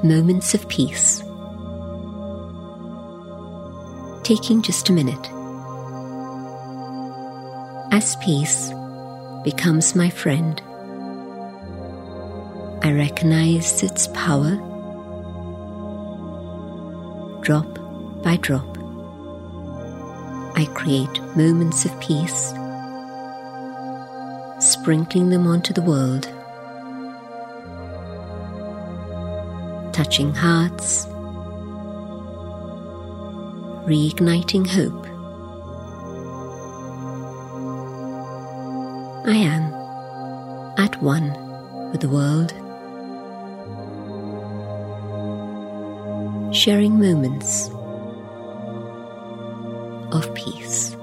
moments of peace. Taking just a minute. As peace becomes my friend, I recognize its power. Drop by drop, I create moments of peace, sprinkling them onto the world, touching hearts, reigniting hope. I am at one with the world, sharing moments of peace.